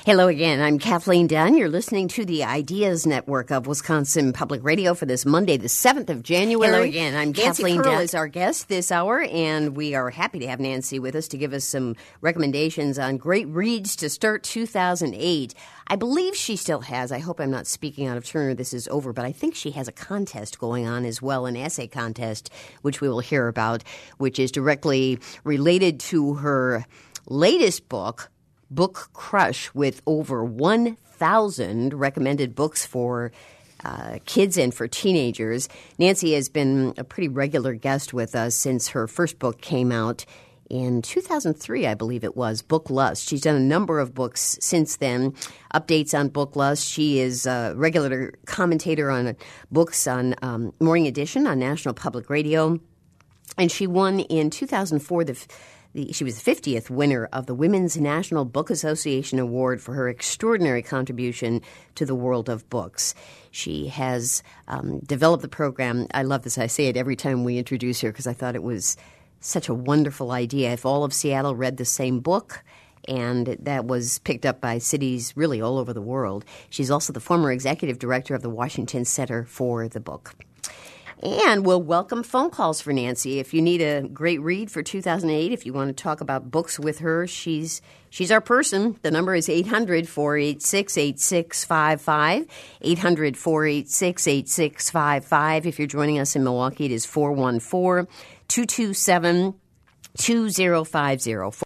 Hello again. I'm Kathleen Dunn. You're listening to the Ideas Network of Wisconsin Public Radio for this Monday, the 7th of January. Hello again. I'm Kathleen Dunn. Is our guest this hour, and we are happy to have Nancy with us to give us some recommendations on great reads to start 2008. I believe she still has, I hope I'm not speaking out of turn or this is over, but I think she has a contest going on as well, an essay contest, which we will hear about, which is directly related to her latest book, Book Crush, with over 1,000 recommended books for kids and for teenagers. Nancy has been a pretty regular guest with us since her first book came out in 2003, I believe it was, Book Lust. She's done a number of books since then, updates on Book Lust. She is a regular commentator on books on Morning Edition on National Public Radio. And she won in 2004 she was the 50th winner of the Women's National Book Association Award for her extraordinary contribution to the world of books. She has developed the program. I love this. I say it every time we introduce her because I thought it was such a wonderful idea. If all of Seattle read the same book, and that was picked up by cities really all over the world. She's also the former executive director of the Washington Center for the Book. And we'll welcome phone calls for Nancy. If you need a great read for 2008, if you want to talk about books with her, she's our person. The number is 800-486-8655, 800-486-8655. If you're joining us in Milwaukee, it is 414-227-2050.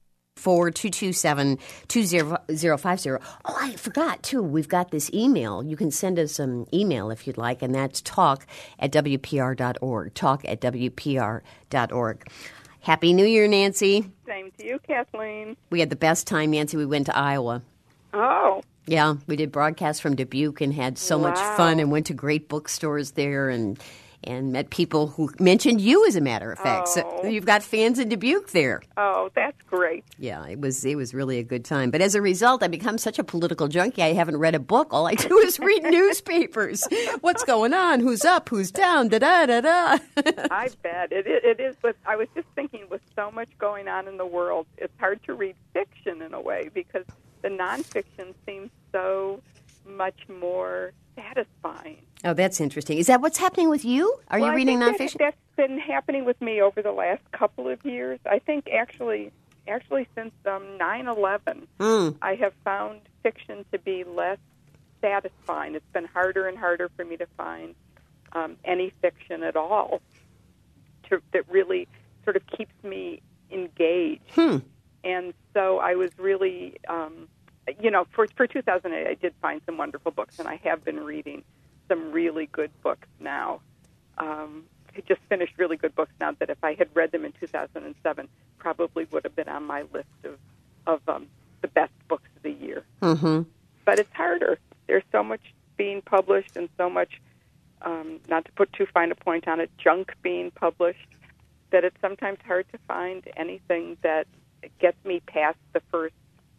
4-227-2050. Oh, I forgot, too. We've got this email. You can send us some email if you'd like, and that's talk@wpr.org, talk@wpr.org. Happy New Year, Nancy. Same to you, Kathleen. We had the best time, Nancy. We went to Iowa. Oh. Yeah, we did broadcasts from Dubuque and had so much fun and went to great bookstores there and met people who mentioned you, as a matter of fact. Oh. So you've got fans in Dubuque there. Oh, that's great. Yeah, it was really a good time. But as a result, I become such a political junkie, I haven't read a book. All I do is read newspapers. What's going on? Who's up? Who's down? Da-da-da-da. I bet. It is. But I was just thinking, with so much going on in the world, it's hard to read fiction in a way because the nonfiction seems so much more satisfying. Oh, that's interesting. Is that what's happening with you? Are you reading nonfiction? That's been happening with me over the last couple of years. I think actually since 9/11, I have found fiction to be less satisfying. It's been harder and harder for me to find any fiction at all that really sort of keeps me engaged. And so I was really, for 2008, I did find some wonderful books, and I have been reading some really good books now. I just finished really good books now that if I had read them in 2007, probably would have been on my list of the best books of the year. Mm-hmm. But it's harder. There's so much being published and so much, not to put too fine a point on it, junk being published, that it's sometimes hard to find anything that gets me past the first,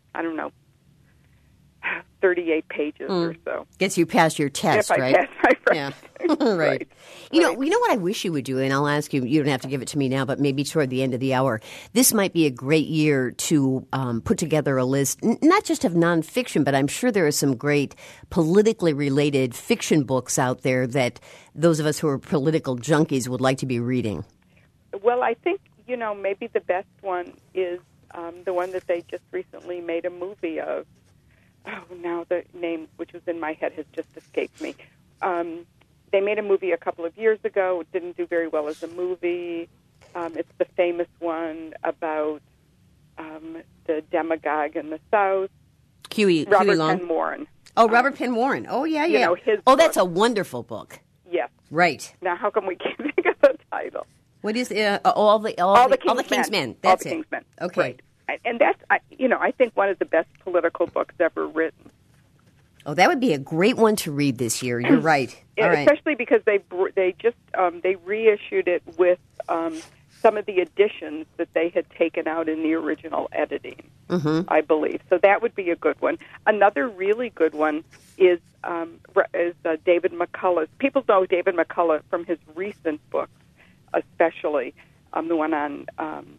38 pages or so. Gets you past your test, if right? I pass my Yeah. Right. You know what I wish you would do, and I'll ask you, you don't have to give it to me now, but maybe toward the end of the hour. This might be a great year to put together a list, not just of nonfiction, but I'm sure there are some great politically related fiction books out there that those of us who are political junkies would like to be reading. Well, I think, maybe the best one is the one that they just recently made a movie of. Oh, now the name, which was in my head, has just escaped me. They made a movie a couple of years ago. It didn't do very well as a movie. It's the famous one about the demagogue in the South. Robert Penn Warren. Oh, Robert Penn Warren. Oh, yeah. His book. That's a wonderful book. Yes. Right. Now, how come we can't think of the title? What is All the King's Men? That's All the King's Men. Okay. Right. And that's, I think one of the best political books ever written. Oh, that would be a great one to read this year. You're right. All right. Especially because they reissued it with some of the additions that they had taken out in the original editing, I believe. So that would be a good one. Another really good one is David McCullough's. People know David McCullough from his recent books, especially the one on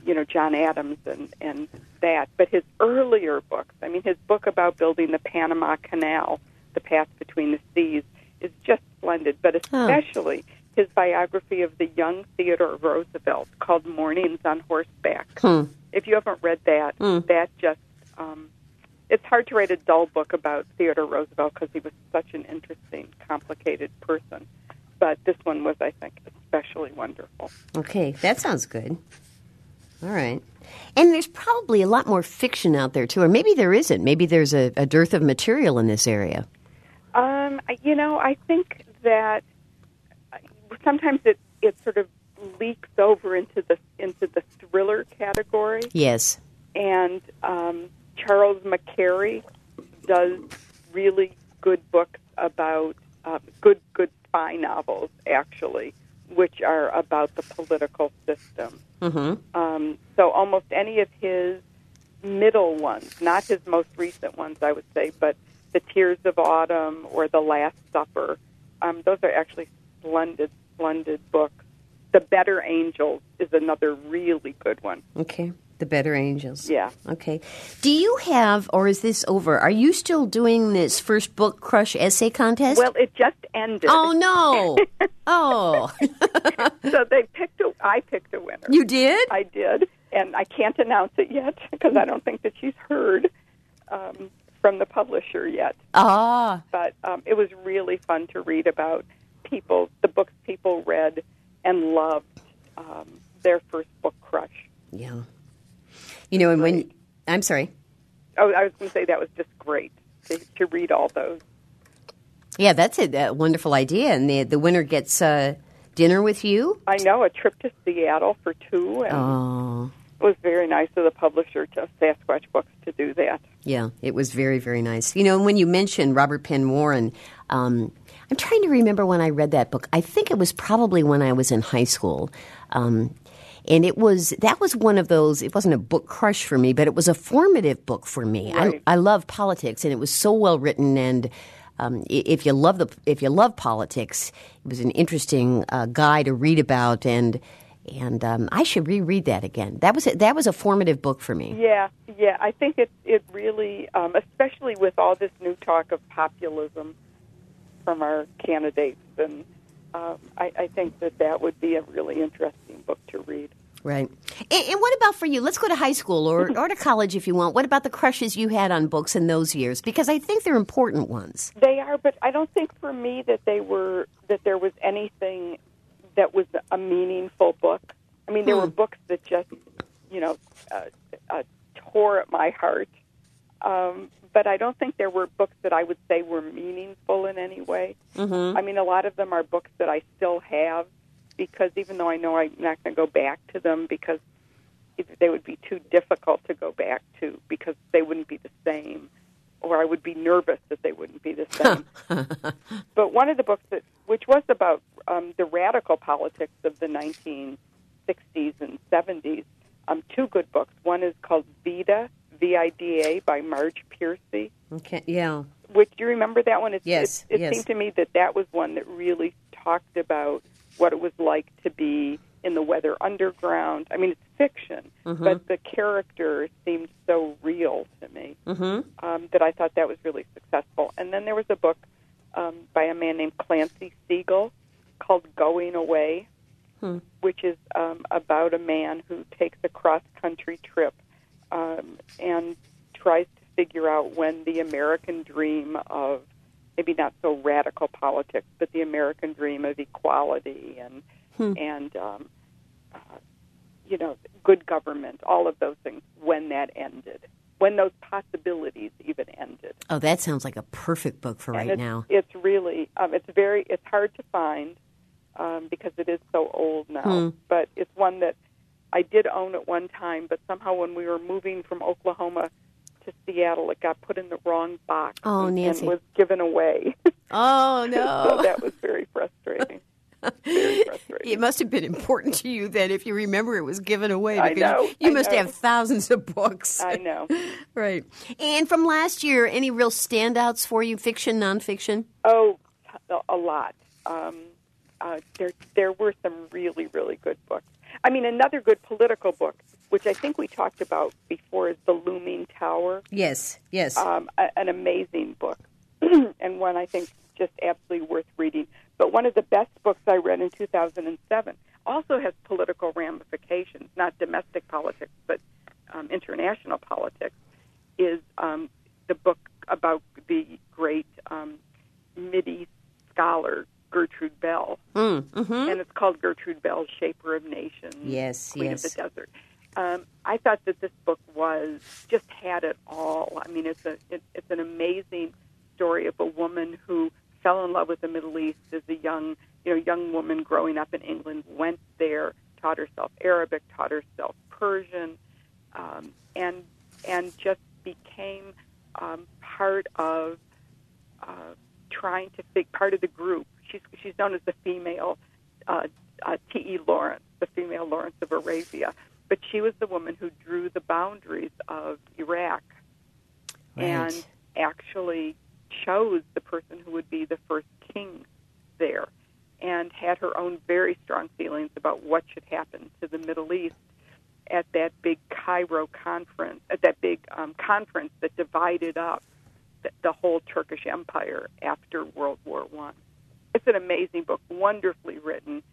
John Adams and that. But his earlier books, his book about building the Panama Canal, The Path Between the Seas, is just splendid. But especially his biography of the young Theodore Roosevelt called Mornings on Horseback. If you haven't read that, that just, it's hard to write a dull book about Theodore Roosevelt because he was such an interesting, complicated person. But this one was, I think, especially wonderful. Okay, that sounds good. All right. And there's probably a lot more fiction out there, too, or maybe there isn't. Maybe there's a dearth of material in this area. I think that sometimes it sort of leaks over into the thriller category. Yes. And Charles McCary does really good books about good spy novels, actually, which are about the political system. Mm-hmm. So almost any of his middle ones, not his most recent ones, I would say, but The Tears of Autumn or The Last Supper, those are actually splendid books. The Better Angels is another really good one. Okay. The Better Angels. Yeah. Okay. Do you have, or is this over? Are you still doing this First Book Crush essay contest? Well, it just ended. Oh, no. Oh. So I picked a winner. You did? I did. And I can't announce it yet because I don't think that she's heard from the publisher yet. Ah. But it was really fun to read about the books people read and loved, their First Book Crush. Yeah. And when... I'm sorry. Oh, I was going to say that was just great to read all those. Yeah, that's a wonderful idea. And the winner gets dinner with you? I know, a trip to Seattle for two. And it was very nice of the publisher, Sasquatch Books, to do that. Yeah, it was very, very nice. And when you mentioned Robert Penn Warren, I'm trying to remember when I read that book. I think it was probably when I was in high school. And that was one of those, it wasn't a book crush for me, but it was a formative book for me. Right. I love politics, and it was so well written, and if you love politics, it was an interesting guy to read about, and I should reread that again. That was a formative book for me. Yeah. I think it really, especially with all this new talk of populism from our candidates, and I think that would be a really interesting book to read. Right. And what about for you? Let's go to high school or to college if you want. What about the crushes you had on books in those years? Because I think they're important ones. They are, but I don't think for me that there was anything that was a meaningful book. I mean, there were books that just, tore at my heart. But I don't think there were books that I would say were meaningful in any way. Mm-hmm. I mean, a lot of them are books that I still have because even though I know I'm not going to go back to them because they would be too difficult to go back to because they wouldn't be the same, or I would be nervous that they wouldn't be the same. But one of the books which was about the radical politics of the 1960s and 70s, two good books. One is called Vida, V-I-D-A, by Marge Piercy. Okay, yeah. Do you remember that one? Yes. It seemed to me that was one that really talked about what it was like to be in the Weather Underground. I mean, it's fiction, but the character seemed so real to me that I thought that was really successful. And then there was a book by a man named Clancy Siegel called Going Away, which is about a man who takes a cross-country trip and tries to figure out when the American dream of maybe not so radical politics, but the American dream of equality and good government, all of those things, when that ended, when those possibilities even ended. Oh, that sounds like a perfect book for right now. It's really, it's hard to find because it is so old now, but it's one that I did own at one time, but somehow when we were moving from Oklahoma to Seattle, it got put in the wrong box and was given away. Oh, no. So that was very frustrating. Very frustrating. It must have been important to you then if you remember it was given away. I know. You must have thousands of books. I know. Right. And from last year, any real standouts for you, fiction, nonfiction? Oh, a lot. There were some really, really good books. I mean, another good political book, which I think we talked about before, is The Looming Tower. Yes. An amazing book, and one I think just absolutely worth reading. But one of the best books I read in 2007 also has political ramifications, not domestic politics, but international politics, is the book about the great Mideast scholar Gertrude Bell. Mm-hmm. And it's called Gertrude Bell, Shaper of Nations, Queen of the Desert. I thought that this book just had it all. I mean, it's an amazing story of a woman who fell in love with the Middle East as a young woman growing up in England, went there, taught herself Arabic, taught herself Persian, and just became part of trying to think part of the group. She's known as the female T.E. Lawrence, the female Lawrence of Arabia. But she was the woman who drew the boundaries of Iraq and actually chose the person who would be the first king there, and had her own very strong feelings about what should happen to the Middle East at that big Cairo conference, at that big conference that divided up the whole Turkish Empire after World War I. It's an amazing book, wonderfully written.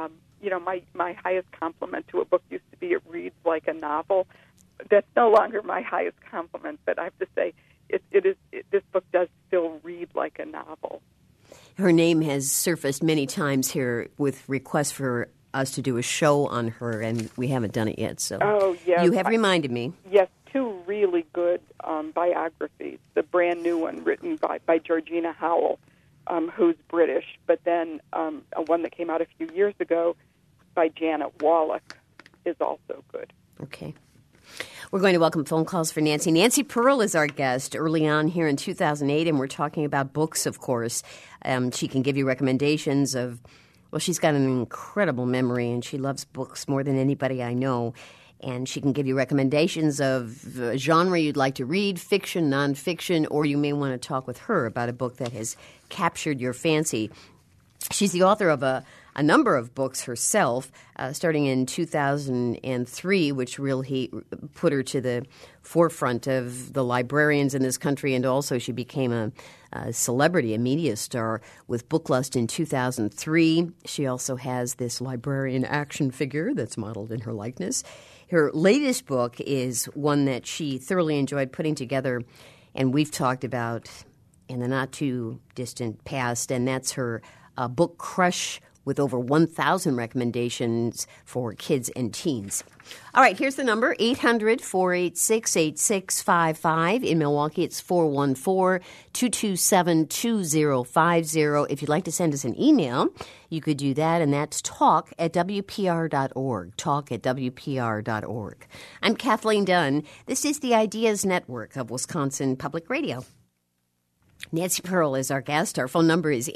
My highest compliment to a book used to be it reads like a novel. That's no longer my highest compliment, but I have to say this book does still read like a novel. Her name has surfaced many times here with requests for us to do a show on her, and we haven't done it yet. So you have reminded me. Yes, two really good biographies. The brand new one written by Georgina Howell, who's British, but then one that came out a few years ago by Janet Wallach is also good. Okay. We're going to welcome phone calls for Nancy. Nancy Pearl is our guest early on here in 2008, and we're talking about books, of course. She can give you recommendations of, she's got an incredible memory, and she loves books more than anybody I know. And she can give you recommendations of a genre you'd like to read, fiction, nonfiction, or you may want to talk with her about a book that has captured your fancy. She's the author of a number of books herself, starting in 2003, which really put her to the forefront of the librarians in this country, and also she became a celebrity, a media star with Booklust in 2003. She also has this librarian action figure that's modeled in her likeness. Her latest book is one that she thoroughly enjoyed putting together, and we've talked about in the not-too-distant past, and that's her book Crush, with over 1,000 recommendations for kids and teens. All right, here's the number, 800-486-8655. In Milwaukee, it's 414-227-2050. If you'd like to send us an email, you could do that, and that's talk@wpr.org, talk@wpr.org. I'm Kathleen Dunn. This is the Ideas Network of Wisconsin Public Radio. Nancy Pearl is our guest. Our phone number is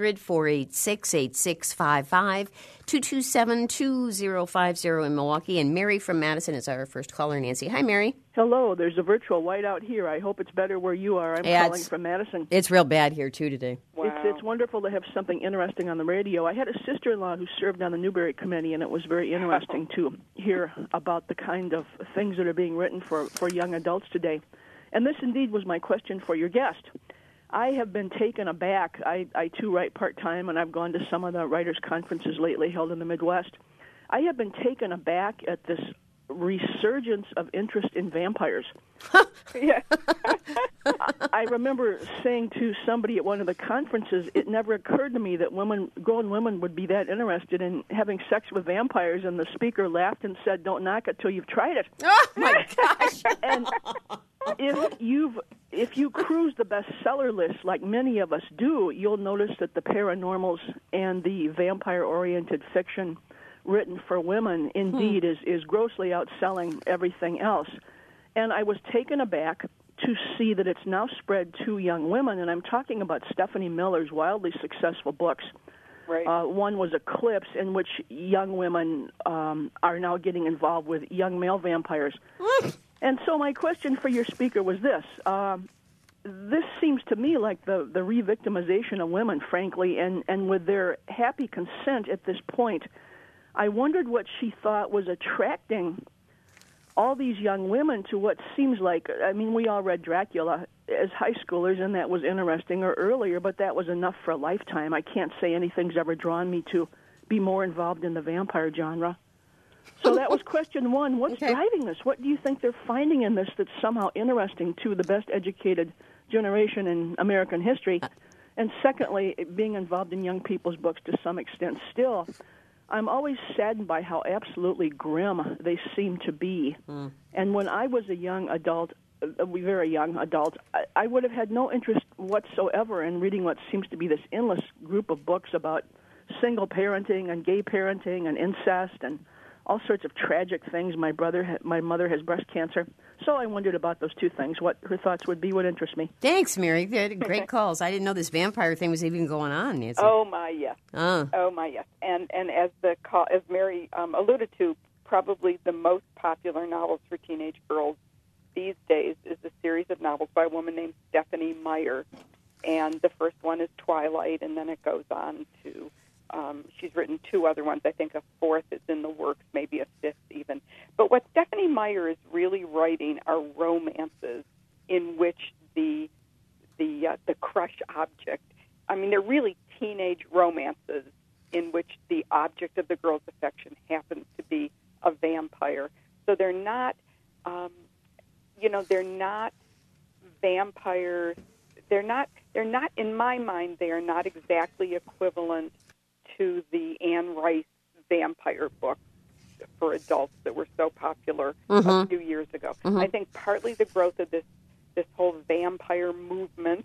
800-486-8655, 227-2050 in Milwaukee. And Mary from Madison is our first caller. Nancy. Hi, Mary. Hello. There's a virtual whiteout here. I hope it's better where you are. I'm calling from Madison. It's real bad here, too, today. Wow. It's wonderful to have something interesting on the radio. I had a sister-in-law who served on the Newberry Committee, and it was very interesting to hear about the kind of things that are being written for young adults today. And this, indeed, was my question for your guest. I have been taken aback. I too, write part-time, and I've gone to some of the writers' conferences lately held in the Midwest. I have been taken aback at this resurgence of interest in vampires. Yeah. I remember saying to somebody at one of the conferences, it never occurred to me that grown women would be that interested in having sex with vampires, and the speaker laughed and said, "Don't knock it till you've tried it." Oh, my gosh. And if you cruise the bestseller list like many of us do, you'll notice that the paranormals and the vampire-oriented fiction written for women indeed is grossly outselling everything else. And I was taken aback to see that it's now spread to young women, and I'm talking about Stephanie Miller's wildly successful books. Right. One was Eclipse, in which young women are now getting involved with young male vampires. And so my question for your speaker was this. This seems to me like the re-victimization of women, frankly, and with their happy consent at this point, I wondered what she thought was attracting all these young women to what seems like, I mean, we all read Dracula as high schoolers, and that was interesting, or earlier, but that was enough for a lifetime. I can't say anything's ever drawn me to be more involved in the vampire genre. So that was question one. What's driving this? What do you think they're finding in this that's somehow interesting to the best educated generation in American history? And secondly, being involved in young people's books to some extent still, I'm always saddened by how absolutely grim they seem to be. And when I was a young adult, a very young adult, I would have had no interest whatsoever in reading what seems to be this endless group of books about single parenting and gay parenting and incest and all sorts of tragic things. My mother has breast cancer. So I wondered about those two things. What her thoughts would be would interest me. Thanks, Mary. Great calls. I didn't know this vampire thing was even going on, Nancy. Oh, my, yes. Oh, my, yes. And as Mary alluded to, probably the most popular novels for teenage girls these days is a series of novels by a woman named Stephenie Meyer. And the first one is Twilight, and then it goes on to... she's written two other ones. I think a fourth is in the works, maybe a fifth even. But what Stephenie Meyer is really writing are romances in which the crush object, I mean, they're really teenage romances in which the object of the girl's affection happens to be a vampire. So they're not, they're not vampires. They're not, in my mind, they are not exactly equivalent to the Anne Rice vampire books for adults that were so popular a few years ago. I think partly the growth of this whole vampire movement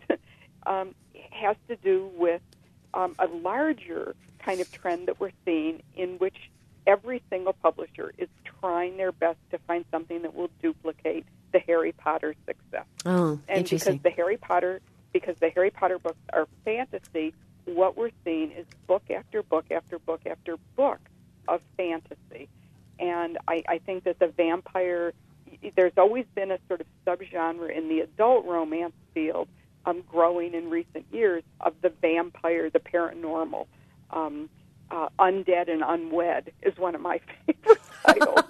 has to do with a larger kind of trend that we're seeing in which every single publisher is trying their best to find something that will duplicate the Harry Potter success. Oh, and interesting. because the Harry Potter books are fantasy, what we're seeing is book after book after book after book of fantasy. And I think that the vampire, there's always been a sort of subgenre in the adult romance field growing in recent years of the vampire, the paranormal. Undead and Unwed is one of my favorite titles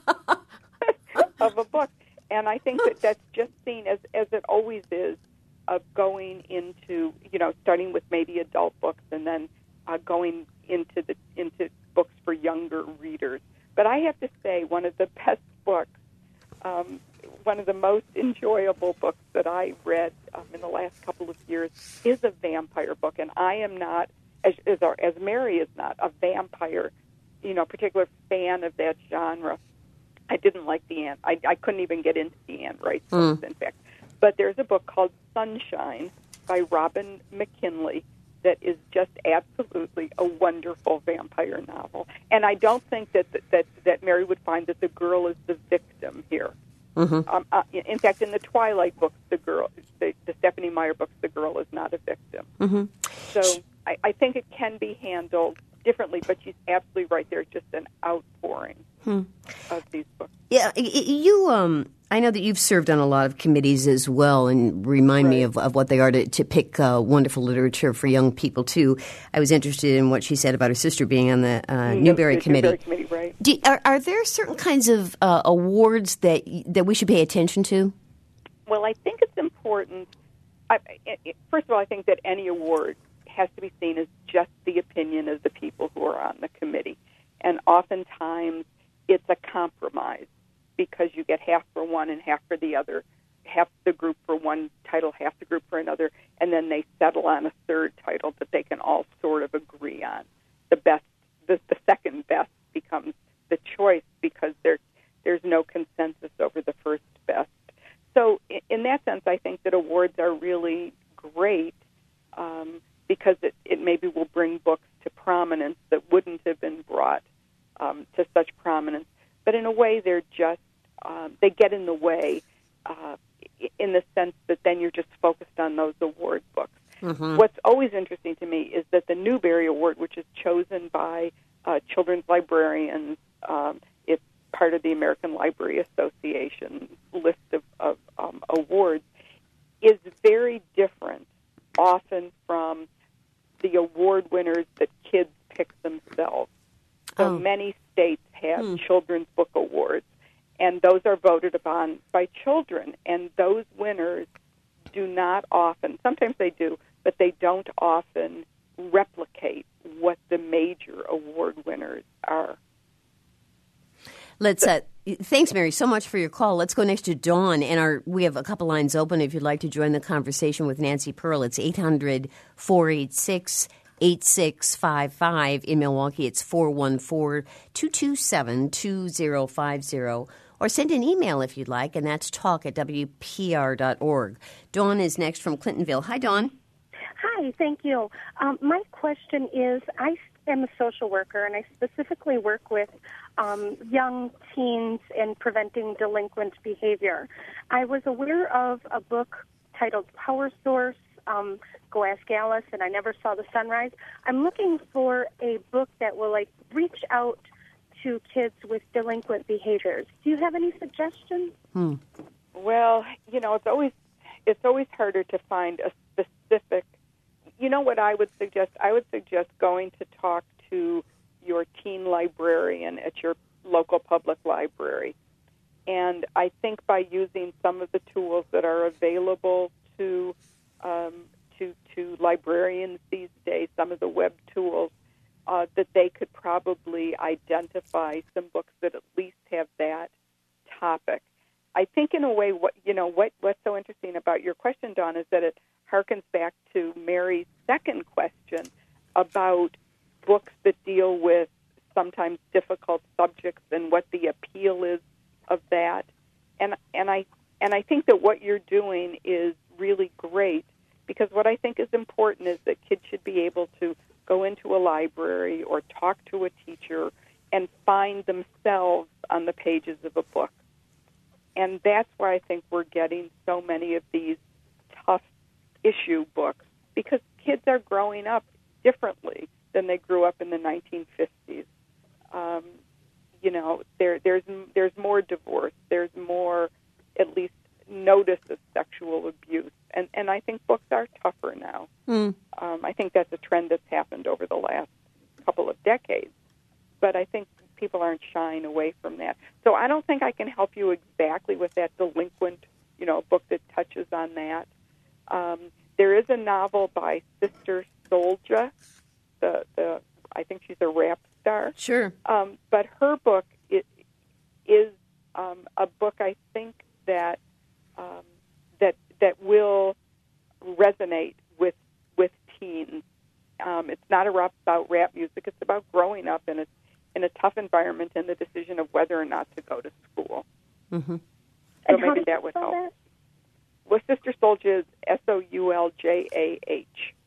of a book. And I think that that's just seen, as it always is, of going into, starting with maybe adult books and then going into books for younger readers. But I have to say, one of the best books, one of the most enjoyable books that I read in the last couple of years is a vampire book. And I am not, as Mary is not, a vampire, particular fan of that genre. I didn't like the Anne. I couldn't even get into the Anne Rice books, in fact. But there's a book called Sunshine by Robin McKinley that is just absolutely a wonderful vampire novel. And I don't think that Mary would find that the girl is the victim here. In fact, in the Twilight books, the Stephenie Meyer books, the girl is not a victim. So I think it can be handled differently, but she's absolutely right. There's just an outpouring of these books. Yeah, you. I know that you've served on a lot of committees as well, and remind me of what they are to pick wonderful literature for young people too. I was interested in what she said about her sister being on the Newbery Committee. Newbery Committee, right? Are there certain kinds of awards that we should pay attention to? Well, I think it's important. First of all, I think that any award has to be seen as just the opinion of the people who are on the committee. And oftentimes it's a compromise because you get half for one and half for the other, half the group for one title, half the group for another, and then they settle on a third title that they can all sort of agree on. The second best becomes the choice because there's no consensus over the first best. So in that sense, I think that awards are really great because it maybe will bring books to prominence that wouldn't have been brought to such prominence. But in a way, they're just, they get in the way in the sense that then you're just focused on those award books. What's always interesting to me is that the Newbery Award, which is chosen by children's librarians, it's part of the American Library Association list of awards, is very different often from the award winners that kids pick themselves. So many states have children's book awards, and those are voted upon by children, and those winners do not often, sometimes they do, but they don't often replicate what the major award winners are. Thanks, Mary, so much for your call. Let's go next to Dawn, and we have a couple lines open if you'd like to join the conversation with Nancy Pearl. It's 800-486-8655. In Milwaukee, it's 414-227-2050. Or send an email if you'd like, and that's talk@wpr.org. Dawn is next from Clintonville. Hi, Dawn. Hi, thank you. My question is, I am a social worker, and I specifically work with young teens in preventing delinquent behavior. I was aware of a book titled Power Source, Go Ask Alice, and I never saw the sunrise. I'm looking for a book that will reach out to kids with delinquent behaviors. Do you have any suggestions? Well, it's always harder to find a specific. You know what I would suggest? I would suggest going to talk to your teen librarian at your local public library. And I think by using some of the tools that are available to librarians these days, some of the web tools, that they could probably identify some books that at least have that topic. I think in a way, what's so interesting about your question, Dawn, is that it harkens back to Mary's second question about books that deal with sometimes difficult subjects and what the appeal is of that. And I think that what you're doing is really great, because what I think is important is that kids should be able to go into a library or talk to a teacher and find themselves on the pages of a book. And that's why I think we're getting so many of these tough issue books, because kids are growing up differently than they grew up in the 1950s. There's more divorce. There's more, at least, notice of sexual abuse. And I think books are tougher now. I think that's a trend that's happened over the last couple of decades. But I think people aren't shying away from that. So I don't think I can help you exactly with that delinquent, book that touches on that. There is a novel by Sister Souljah. I think she's a rap star. Sure. But her book is a book I think that will resonate with teens. It's not about rap music. It's about growing up in a tough environment and the decision of whether or not to go to school. Mm-hmm. So maybe that would help. That? Well, Sister Souljah is Souljah.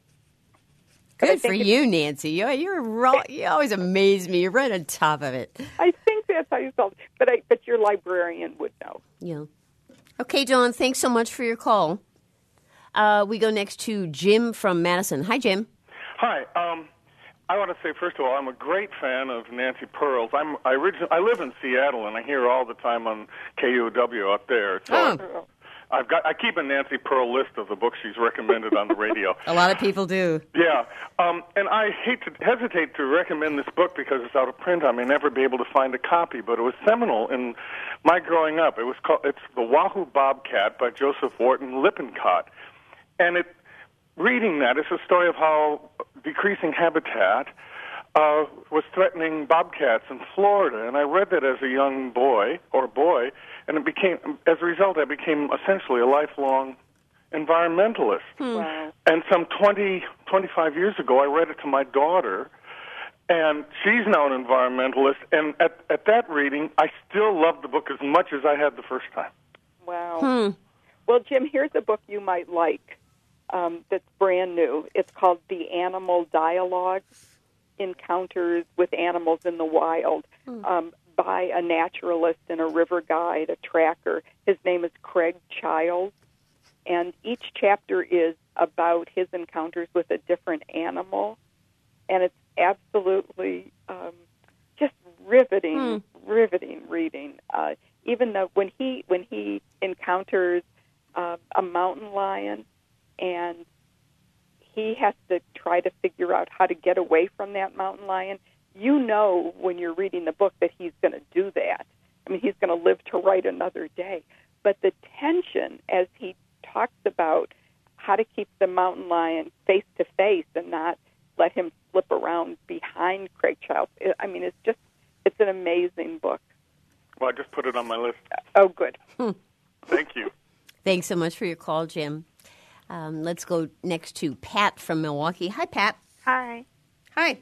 Good for you, Nancy. You always amaze me. You're right on top of it. I think that's how you spell it. But your librarian would know. Yeah. Okay, Dawn, thanks so much for your call. We go next to Jim from Madison. Hi, Jim. Hi. I want to say, first of all, I'm a great fan of Nancy Pearl's. I live in Seattle, and I hear her all the time on KUOW up there. So I keep a Nancy Pearl list of the books she's recommended on the radio. A lot of people do. Yeah. And I hesitate to recommend this book because it's out of print. I may never be able to find a copy, but it was seminal in my growing up. It's The Wahoo Bobcat by Joseph Wharton Lippincott. And reading that is a story of how decreasing habitat was threatening bobcats in Florida. And I read that as a young boy, and as a result, I became essentially a lifelong environmentalist. Wow. And some 25 years ago, I read it to my daughter, and she's now an environmentalist. And at that reading, I still love the book as much as I had the first time. Wow. Well, Jim, here's a book you might like that's brand new. It's called The Animal Dialogue, Encounters with Animals in the Wild, by a naturalist and a river guide, a tracker. His name is Craig Childs, and each chapter is about his encounters with a different animal, and it's absolutely just riveting reading. Even though when he encounters a mountain lion, and he has to try to figure out how to get away from that mountain lion, when you're reading the book that he's going to do that. I mean, he's going to live to write another day. But the tension as he talks about how to keep the mountain lion face to face and not let him slip around behind Craig Childs. I mean, it's an amazing book. Well, I just put it on my list. Oh, good. Thank you. Thanks so much for your call, Jim. Let's go next to Pat from Milwaukee. Hi, Pat. Hi. Hi.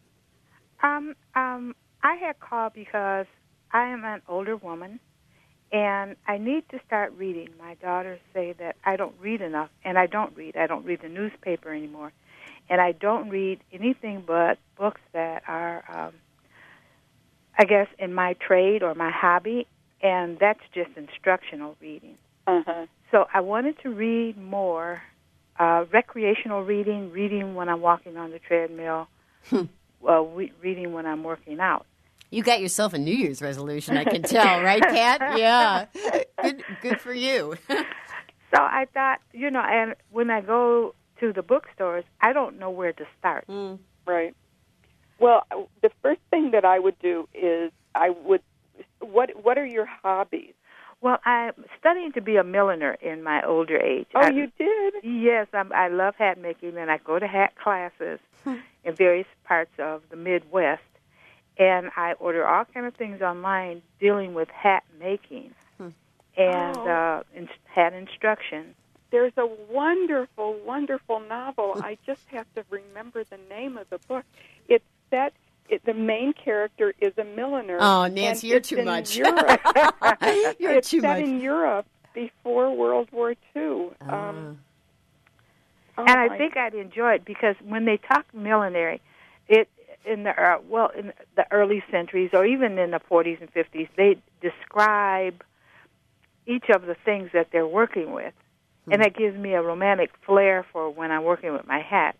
I had called because I am an older woman, and I need to start reading. My daughters say that I don't read enough, and I don't read. I don't read the newspaper anymore, and I don't read anything but books that are, I guess, in my trade or my hobby, and that's just instructional reading. Uh-huh. So I wanted to read more recreational reading when I'm walking on the treadmill, reading when I'm working out. You got yourself a New Year's resolution, I can tell, right, Pat? Yeah. Good for you. So I thought, and when I go to the bookstores, I don't know where to start. Right. Well, the first thing that I would do is what are your hobbies? Well, I'm studying to be a milliner in my older age. Oh, you did? Yes, I love hat making, and I go to hat classes in various parts of the Midwest. And I order all kind of things online dealing with hat making and hat instruction. There's a wonderful, wonderful novel. I just have to remember the name of the book. It's set. The main character is a milliner. Oh, Nancy, you're too much. You're it's too set much. In Europe before World War II. And I think I'd enjoy it because when they talk millinery, in the early centuries or even in the 40s and 50s, they describe each of the things that they're working with, and that gives me a romantic flair for when I'm working with my hats.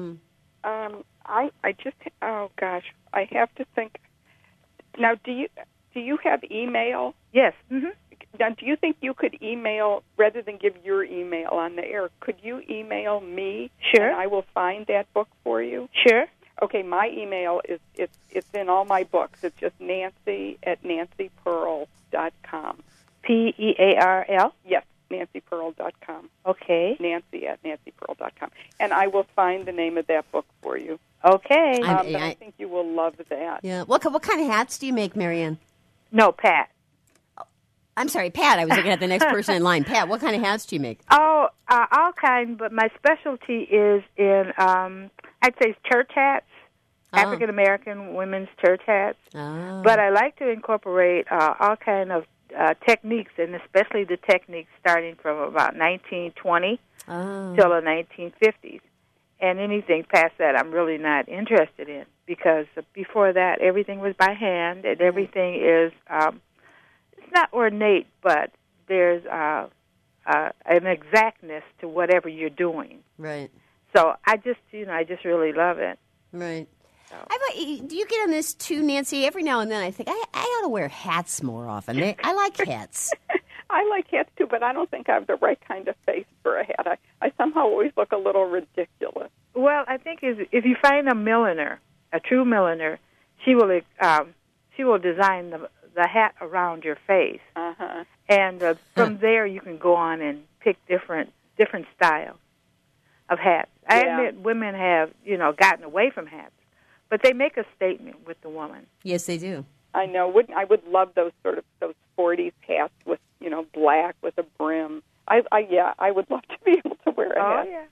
I have to think. Now, do you have email? Yes. Now, do you think you could email rather than give your email on the air? Could you email me? Sure. And I will find that book for you. Sure. Okay, my email is it's in all my books. It's just Nancy@nancypearl.com. Pearl? Yes, nancypearl.com. Okay. Nancy@nancypearl.com. And I will find the name of that book for you. Okay. I think you will love that. Yeah. What kind of hats do you make, Marianne? No, Pat. I'm sorry, Pat. I was looking at the next person in line. Pat, what kind of hats do you make? Oh, all kinds, but my specialty is in, I'd say, church hats, African-American women's church hats. But I like to incorporate all kind of techniques, and especially the techniques starting from about 1920 till the 1950s. And anything past that I'm really not interested in because before that, everything was by hand, and everything is... it's not ornate, but there's an exactness to whatever you're doing. Right. So I just really love it. Right. So. Do you get on this too, Nancy? Every now and then I think I ought to wear hats more often. I like hats. I like hats too, but I don't think I have the right kind of face for a hat. I somehow always look a little ridiculous. Well, I think if you find a milliner, a true milliner, she will design the hat around your face, and from there you can go on and pick different styles of hats. I admit women have gotten away from hats, but they make a statement with the woman. Yes, they do. I know. I would love those 40s hats with black with a brim. I would love to be able to wear a hat. Yeah.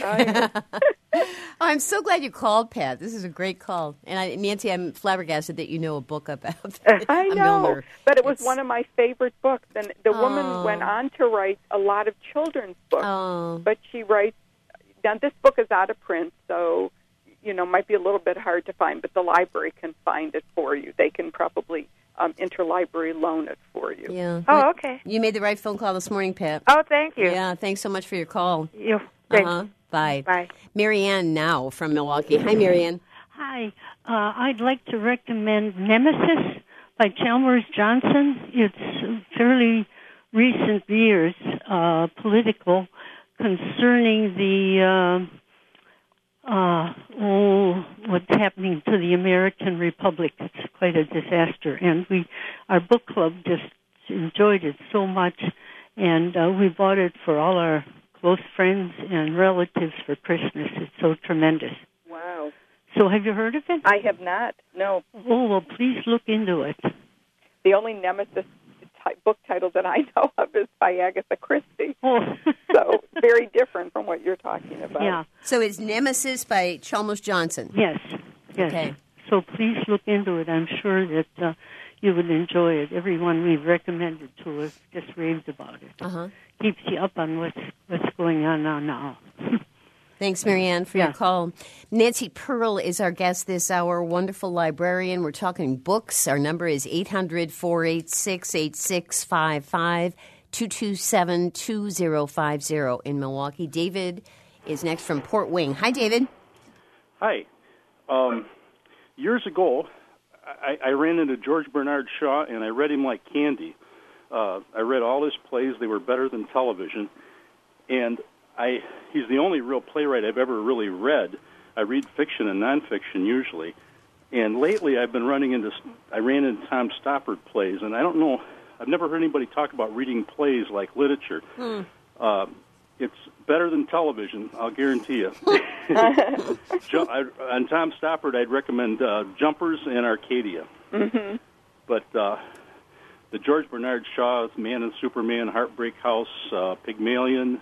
I'm so glad you called, Pat. This is a great call. And Nancy, I'm flabbergasted that you know a book about I know, milliner. But it was one of my favorite books. And the woman went on to write a lot of children's books. But she writes, now this book is out of print, so, might be a little bit hard to find, but the library can find it for you. They can probably interlibrary loan it for you. Yeah. Oh, okay. You made the right phone call this morning, Pat. Oh, thank you. Yeah, thanks so much for your call. Thank you. Bye. Bye. Marianne now from Milwaukee. Hi, Marianne. Hi. I'd like to recommend Nemesis by Chalmers Johnson. It's fairly recent years, political, concerning the what's happening to the American Republic. It's quite a disaster, and our book club just enjoyed it so much, and we bought it for all our close friends and relatives for Christmas. It's so tremendous. Wow. So have you heard of it? I have not, no. Oh, well, please look into it. The only Nemesis book title that I know of is by Agatha Christie. Oh. So very different from what you're talking about. Yeah. So it's Nemesis by Chalmers Johnson. Yes. Okay. So please look into it. I'm sure that you would enjoy it. Everyone we've recommended to us just raves about it. Uh-huh. Keeps you up on what's going on now. Thanks, Marianne, for your call. Nancy Pearl is our guest this hour, wonderful librarian. We're talking books. Our number is 800-486-8655, 227-2050 in Milwaukee. David is next from Port Wing. Hi, David. Hi. Years ago, I ran into George Bernard Shaw, and I read him like candy. I read all his plays. They were better than television. And he's the only real playwright I've ever really read. I read fiction and nonfiction usually. And lately I ran into Tom Stoppard plays, and I don't know, I've never heard anybody talk about reading plays like literature. It's better than television, I'll guarantee you. On Tom Stoppard, I'd recommend Jumpers and Arcadia. Mm-hmm. But the George Bernard Shaw, Man and Superman, Heartbreak House, Pygmalion,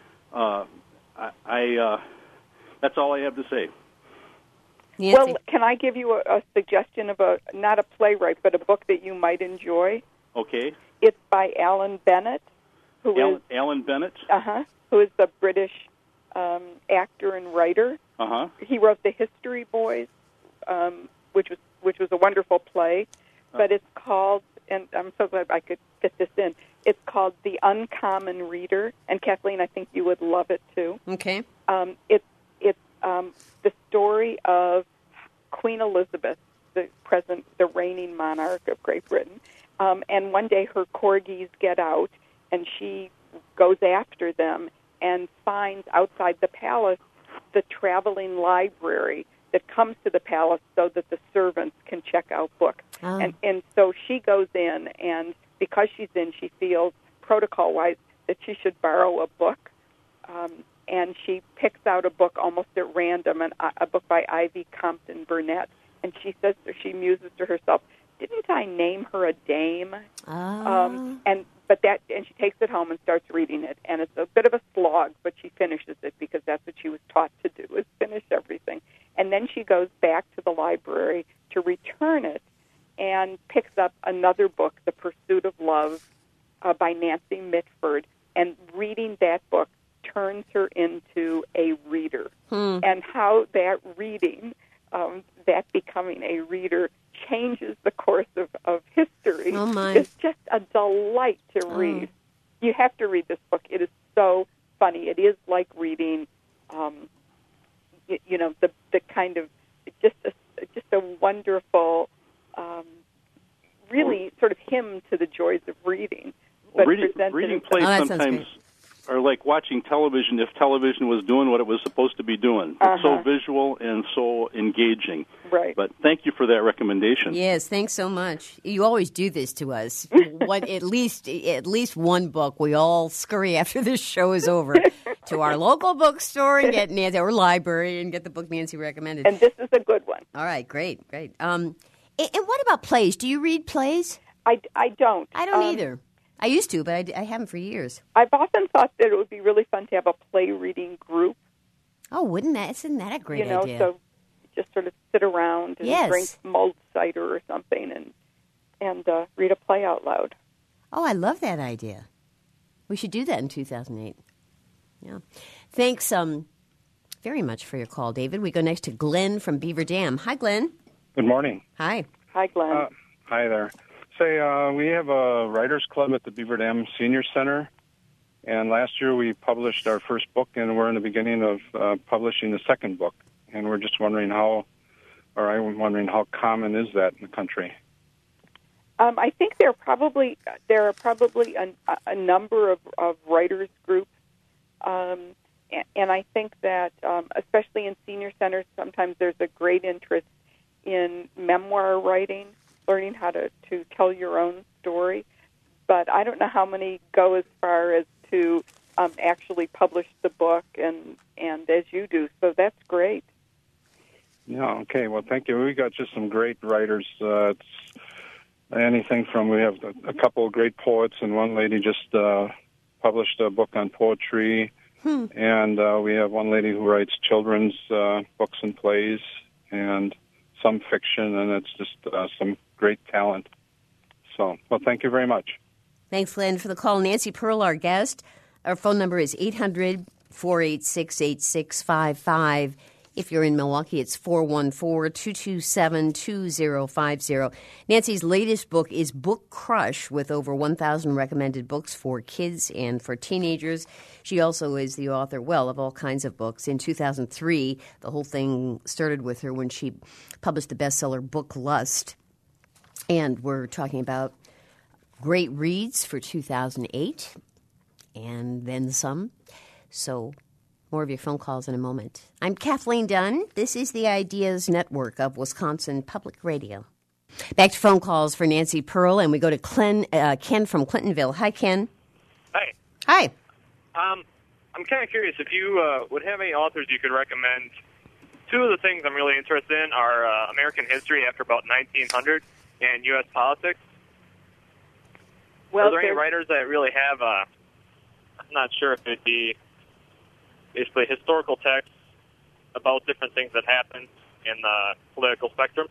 that's all I have to say. Nancy. Well, can I give you a suggestion of not a playwright, but a book that you might enjoy? Okay. It's by Alan Bennett, Alan Bennett? Who is the British actor and writer. He wrote The History Boys, which was a wonderful play, but it's called, and I'm so glad I could fit this in, it's called The Uncommon Reader, and Kathleen, I think you would love it too. Okay. It's the story of Queen Elizabeth, the reigning monarch of Great Britain, and one day her corgis get out, and she goes after them and finds outside the palace the traveling library that comes to the palace so that the servants can check out books. And so she goes in, and because she's in, she feels protocol-wise that she should borrow a book. And she picks out a book almost at random, a book by Ivy Compton Burnett. And she muses to herself, didn't I name her a dame? And she takes it home and starts reading it. And it's a bit of a slog, but she finishes it because that's what she was taught to do, is finish everything. And then she goes back to the library to return it and picks up another book, The Pursuit of Love, by Nancy Mitford. And reading that book turns her into a reader. And how that reading, that becoming a reader, changes the course of history. Oh my. It's just a delight to read. You have to read this book. It is so funny. It is like reading, the kind of just a wonderful, really sort of hymn to the joys of reading. But reading plays sometimes are like watching television if television was doing what it was supposed to be doing. It's so visual and so engaging. Right. But thank you for that recommendation. Yes, thanks so much. You always do this to us. At least one book. We all scurry after this show is over to our local bookstore and get Nancy, or library, and get the book Nancy recommended. And this is a good one. All right, great. And what about plays? Do you read plays? I don't. I don't either. I used to, but I haven't for years. I've often thought that it would be really fun to have a play reading group. Oh, isn't that a great idea? So just sort of sit around and drink mulled cider or something and read a play out loud. Oh, I love that idea. We should do that in 2008. Yeah. Thanks very much for your call, David. We go next to Glenn from Beaver Dam. Hi, Glenn. Good morning. Hi. Hi, Glenn. Hi there. We have a writers club at the Beaver Dam Senior Center, and last year we published our first book, and we're in the beginning of publishing the second book. And we're just wondering I'm wondering how common is that in the country? I think there are probably a number of writers groups, and and I think that, especially in senior centers, sometimes there's a great interest in memoir writing, learning how to tell your own story. But I don't know how many go as far as to actually publish the book, and as you do. So that's great. Yeah, okay. Well, thank you. We got just some great writers. It's anything from, we have a couple of great poets, and one lady just published a book on poetry. And we have one lady who writes children's books and plays and some fiction, and it's just some great talent. So, well, thank you very much. Thanks, Len, for the call. Nancy Pearl, our guest. Our phone number is 800-486-8655. If you're in Milwaukee, it's 414-227-2050. Nancy's latest book is Book Crush, with over 1,000 recommended books for kids and for teenagers. She also is the author, of all kinds of books. In 2003, the whole thing started with her when she published the bestseller Book Lust. And we're talking about great reads for 2008 and then some. So more of your phone calls in a moment. I'm Kathleen Dunn. This is the Ideas Network of Wisconsin Public Radio. Back to phone calls for Nancy Pearl, and we go to Ken from Clintonville. Hi, Ken. Hi. Hi. I'm kind of curious if you would have any authors you could recommend. Two of the things I'm really interested in are American history after about 1900 and U.S. politics. Are there any writers that really have, I'm not sure if it'd be basically historical texts about different things that happened in the political spectrum?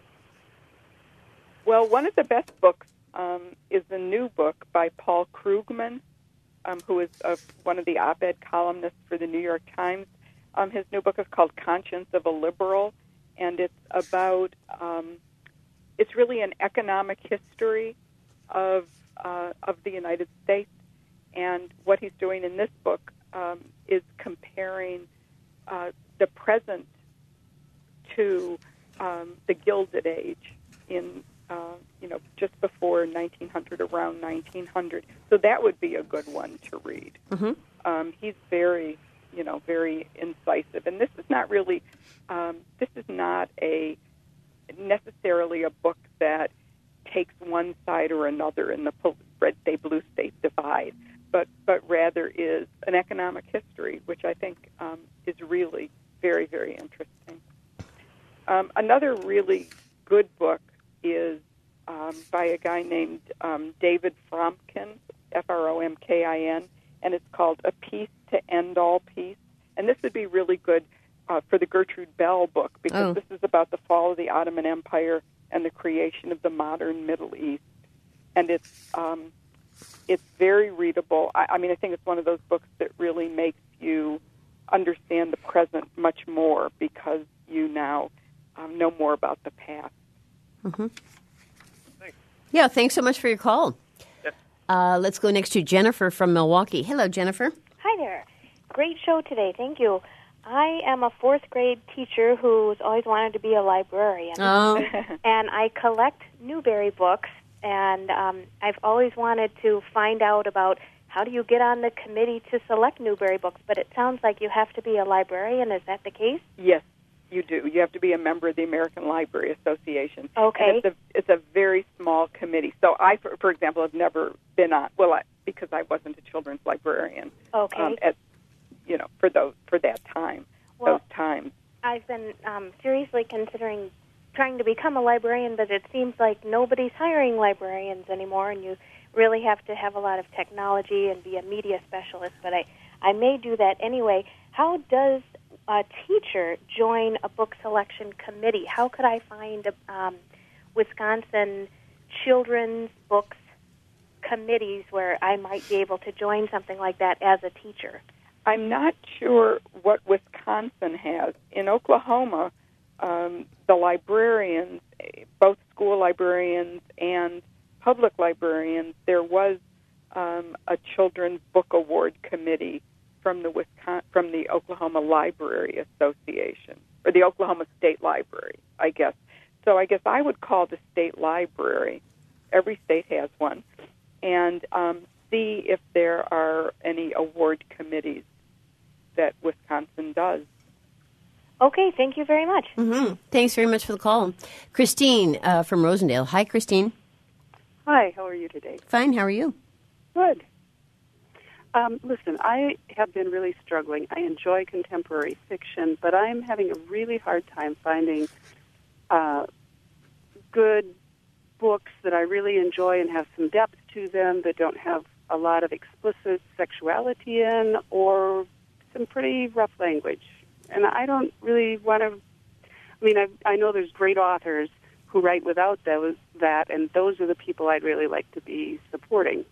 Well, one of the best books is the new book by Paul Krugman, who is one of the op-ed columnists for the New York Times. His new book is called Conscience of a Liberal, and it's about, it's really an economic history of the United States. And what he's doing in this book is comparing the present to the Gilded Age in, just before 1900, around 1900. So that would be a good one to read. Mm-hmm. He's very, very incisive. And this is not really, this is not necessarily a book that takes one side or another in the red state, blue state divide, but rather is an economic history, which I think is really very, very interesting. Another really good book is by a guy named David Fromkin, Fromkin, and it's called A Peace to End All Peace. And this would be really good for the Gertrude Bell book, because this is about the fall of the Ottoman Empire and the creation of the modern Middle East. And it's very readable. I think it's one of those books that really makes you understand the present much more, because you now know more about the past. Mm-hmm. Thanks. Yeah, thanks so much for your call. Yep. Let's go next to Jennifer from Milwaukee. Hello, Jennifer. Hi there. Great show today. Thank you. I am a fourth grade teacher who's always wanted to be a librarian. Oh. And I collect Newbery books, and I've always wanted to find out about how do you get on the committee to select Newbery books, but it sounds like you have to be a librarian. Is that the case? Yes, you do. You have to be a member of the American Library Association. Okay. And it's a very small committee. So I, for example, have never been on, because I wasn't a children's librarian. Okay. For that time, those times. I've been seriously considering trying to become a librarian, but it seems like nobody's hiring librarians anymore, and you really have to have a lot of technology and be a media specialist, but I may do that anyway. How does a teacher join a book selection committee? How could I find Wisconsin children's books committees where I might be able to join something like that as a teacher? I'm not sure what Wisconsin has. In Oklahoma, the librarians, both school librarians and public librarians, there was a Children's Book Award Committee from the Oklahoma Library Association, or the Oklahoma State Library, I guess. So I guess I would call the state library. Every state has one, and see if there are any award committees that Wisconsin does. Okay, thank you very much. Mm-hmm. Thanks very much for the call. Christine from Rosendale. Hi, Christine. Hi, how are you today? Fine, how are you? Good. Listen, I have been really struggling. I enjoy contemporary fiction, but I'm having a really hard time finding good books that I really enjoy and have some depth to them, that don't have a lot of explicit sexuality in or some pretty rough language. And I don't really want to... I mean, I know there's great authors who write without that, and those are the people I'd really like to be supporting.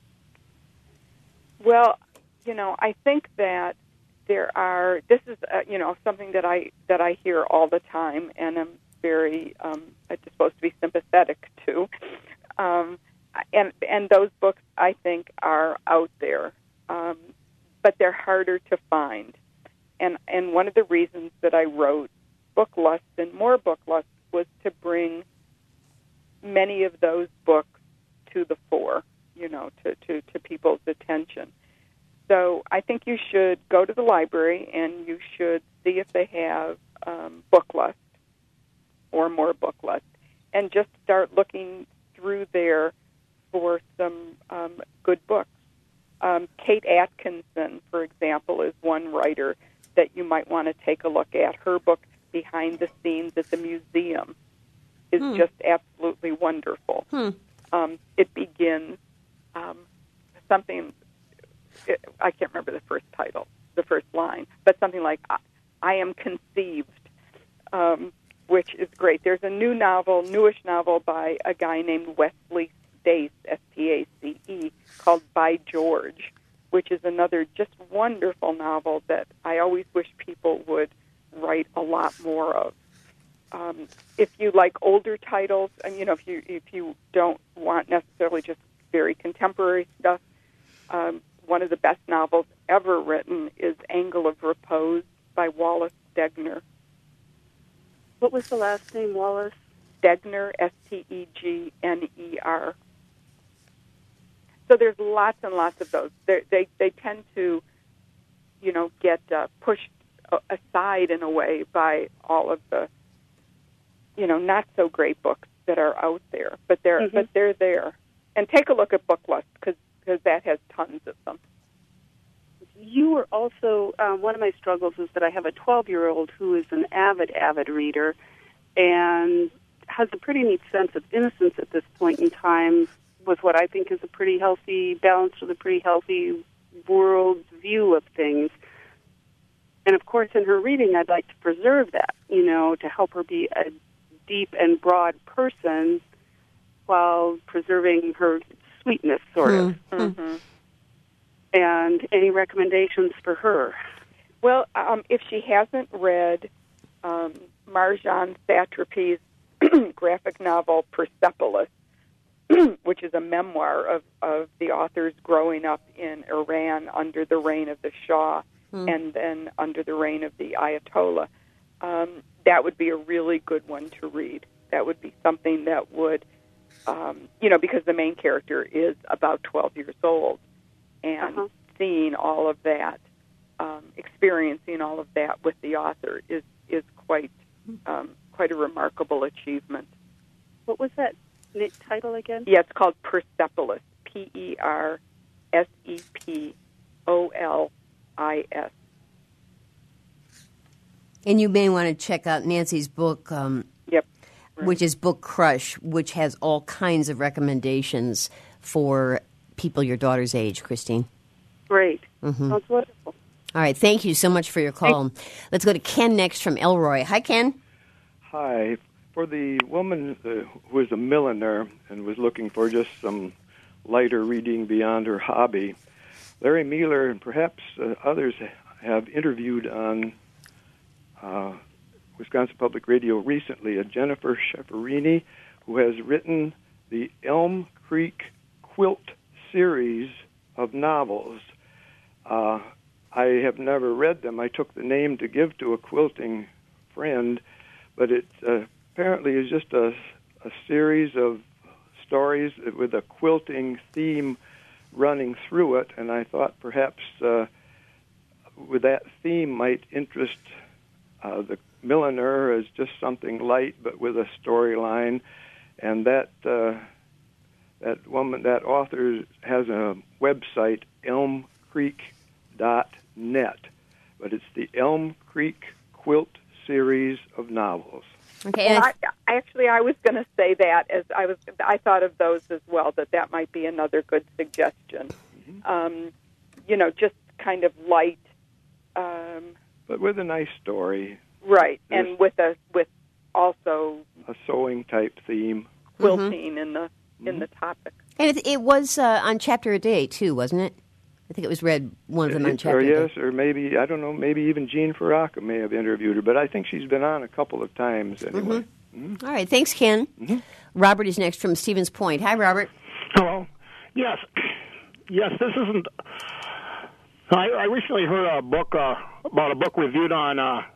Well, I think that there are. This is, something that I hear all the time, and I'm very supposed to be sympathetic to. And those books, I think, are out there, but they're harder to find. And one of the reasons that I wrote Book Lust and More Book Lust was to bring many of those books to the fore, to people's attention. So I think you should go to the library and you should see if they have Book Lust or More Book Lust, and just start looking through there for some good books. Kate Atkinson, for example, is one writer that you might want to take a look at. Her book, Behind the Scenes at the Museum, is just absolutely wonderful. It begins something, I can't remember the first line, but something like, I am conceived, which is great. There's a newish novel by a guy named Wesley Stace, S-T-A-C-E, called By George, which is another just wonderful novel that I always wish people would write a lot more of. If you like older titles, and if you don't want necessarily just very contemporary stuff, one of the best novels ever written is Angle of Repose by Wallace Stegner. What was the last name, Wallace? Stegner, S-T-E-G-N-E-R. So there's lots and lots of those. They tend to, get pushed aside in a way by all of the, not so great books that are out there. But they're there. And take a look at Book Lust because that has tons of them. You were also, one of my struggles is that I have a 12-year-old who is an avid reader and has a pretty neat sense of innocence at this point in time with what I think is a pretty healthy balance with a pretty healthy world view of things. And, of course, in her reading, I'd like to preserve that, to help her be a deep and broad person while preserving her sweetness, sort of. Mm-hmm. And any recommendations for her? Well, if she hasn't read Marjane Satrapi's graphic novel Persepolis, which is a memoir of the author's growing up in Iran under the reign of the Shah and then under the reign of the Ayatollah, that would be a really good one to read. That would be something that would, because the main character is about 12 years old, and seeing all of that, experiencing all of that with the author is quite a remarkable achievement. What was that title again? Yeah, it's called Persepolis, Persepolis. And you may want to check out Nancy's book, which is Book Crush, which has all kinds of recommendations for people your daughter's age, Christine. Great. Sounds wonderful. All right. Thank you so much for your call. Let's go to Ken next from Elroy. Hi, Ken. Hi. For the woman who is a milliner and was looking for just some lighter reading beyond her hobby, Larry Miller and perhaps others have interviewed on Wisconsin Public Radio recently a Jennifer Schiaverini who has written the Elm Creek Quilt series of novels. I have never read them. I took the name to give to a quilting friend, but it apparently is just a series of stories with a quilting theme running through it, and I thought perhaps with that theme might interest the milliner as just something light, but with a storyline, and that author has a website, elmcreek.net, but it's the Elm Creek Quilt series of novels. Okay. Well, I was going to say that as I thought of those as well. That might be another good suggestion. Mm-hmm. Just kind of light, but with a nice story. Right, and with also a sewing type theme, quilting in the topic. And it was on Chapter a Day too, wasn't it? I think it was read one of them on Chapter a Day. Yes, or maybe, I don't know, maybe even Jean Faraka may have interviewed her, but I think she's been on a couple of times anyway. Mm-hmm. Mm-hmm. All right, thanks, Ken. Mm-hmm. Robert is next from Stevens Point. Hi, Robert. Hello. Yes, this isn't... I recently heard about a book reviewed on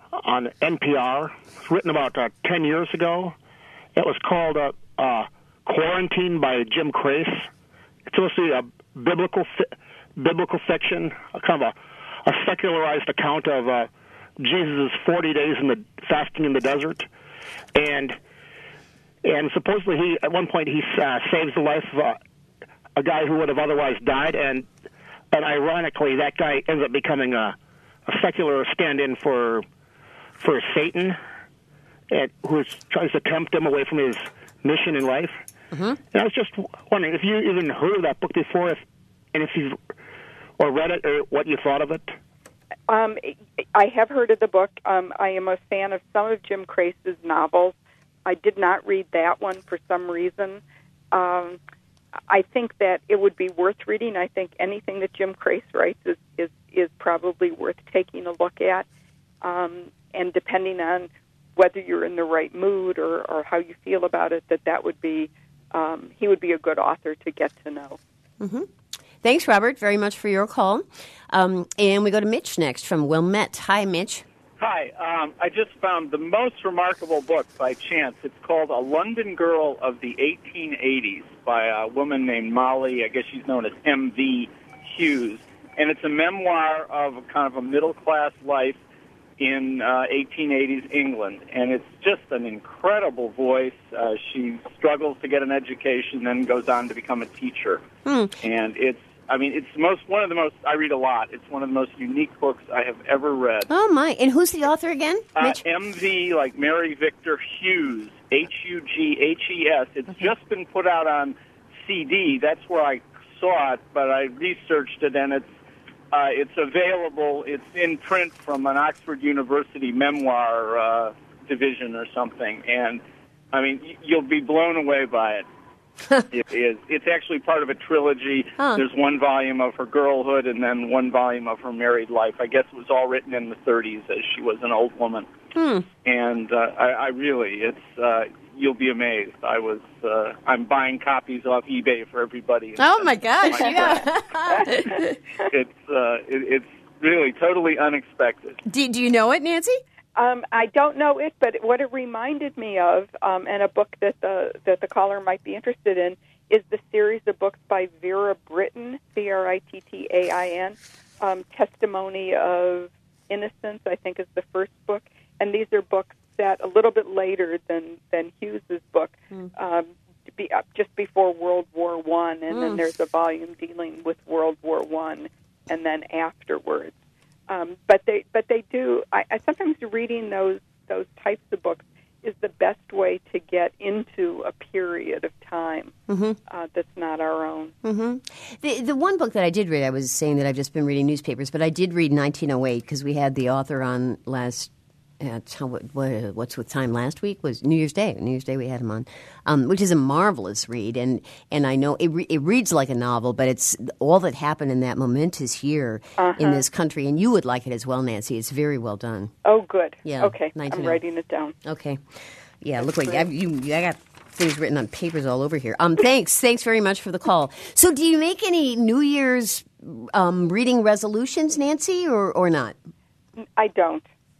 NPR. It's written about 10 years ago. It was called Quarantine by Jim Crace. It's mostly a biblical fiction, kind of a secularized account of Jesus' 40 days fasting in the desert, and supposedly at one point he saves the life of a guy who would have otherwise died, and ironically that guy ends up becoming a secular stand-in for Satan, who tries to tempt him away from his mission in life. Mm-hmm. And I was just wondering if you even heard of that book before, if you've or read it, or what you thought of it. I have heard of the book. I am a fan of some of Jim Crace's novels. I did not read that one for some reason. I think that it would be worth reading. I think anything that Jim Crace writes is probably worth taking a look at. And depending on whether you're in the right mood or how you feel about it, that would be he would be a good author to get to know. Mm-hmm. Thanks, Robert, very much for your call. And we go to Mitch next from Wilmette. Hi, Mitch. Hi. I just found the most remarkable book by chance. It's called A London Girl of the 1880s by a woman named Molly, I guess she's known as M.V. Hughes. And it's a memoir of kind of a middle-class life in 1880s England. And it's just an incredible voice. She struggles to get an education, then goes on to become a teacher. And it's one of the most, I read a lot. It's one of the most unique books I have ever read. Oh, my. And who's the author again, Mitch? M.V., like Mary Victor Hughes, Hughes. It's just been put out on CD. That's where I saw it, but I researched it, and it's available. It's in print from an Oxford University memoir division or something. And, you'll be blown away by it. It is. It's actually part of a trilogy. There's one volume of her girlhood and then one volume of her married life. I guess it was all written in the 30s as she was an old woman. And I really, you'll be amazed. I'm buying copies off eBay for everybody. Oh my gosh! It's really totally unexpected. Do you know it, Nancy? I don't know it, but what it reminded me of, and a book that the caller might be interested in, is the series of books by Vera Brittain, Brittain, Testimony of Innocence, I think is the first book. And these are books that a little bit later than Hughes's book, just before World War I, and then there's a volume dealing with World War I, and then afterwards. But they do. I sometimes reading those types of books is the best way to get into a period of time that's not our own. Mm-hmm. The one book that I did read, I was saying that I've just been reading newspapers, but I did read 1908 because we had the author on last. What's with time last week was New Year's Day. New Year's Day we had him on, which is a marvelous read, and I know it reads like a novel, but it's all that happened in that momentous year in this country, and you would like it as well, Nancy. It's very well done. Oh, good. Yeah. Okay, I'm writing it down. Okay. Yeah. Look like I got things written on papers all over here. Thanks very much for the call. So, do you make any New Year's reading resolutions, Nancy, or not? I don't.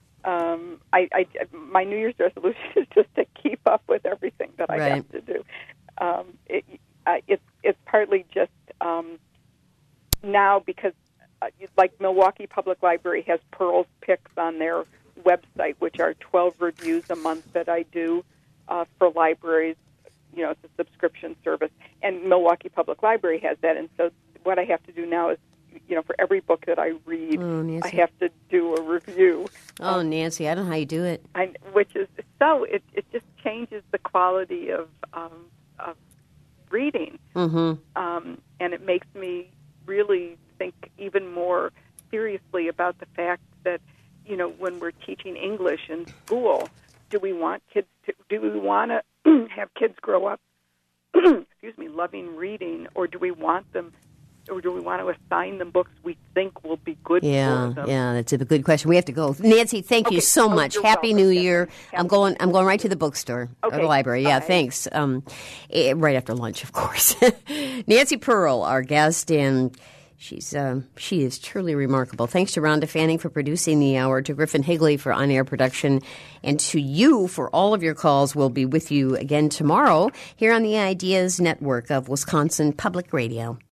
My New Year's resolution is just to keep up with everything that I have to do. It's partly just now because like Milwaukee Public Library has Pearl's Picks on their website, which are 12 reviews a month that I do for libraries. You know, it's a subscription service, and Milwaukee Public Library has that. And so what I have to do now is, you know, for every book that I read, I have to do a review. Oh, Nancy, I don't know how you do it. Which is so it just changes the quality of reading, and it makes me really think even more seriously about the fact that, you know, when we're teaching English in school, do we want to have kids grow up, loving reading, or do we want to assign them books we think will be good for them? Yeah, that's a good question. We have to go. Nancy, thank you so much. Happy New Year. I'm going right to the bookstore or the library. Yeah, thanks. Right after lunch, of course. Nancy Pearl, our guest, and she is truly remarkable. Thanks to Rhonda Fanning for producing the hour, to Griffin Higley for on-air production, and to you for all of your calls. We'll be with you again tomorrow here on the Ideas Network of Wisconsin Public Radio.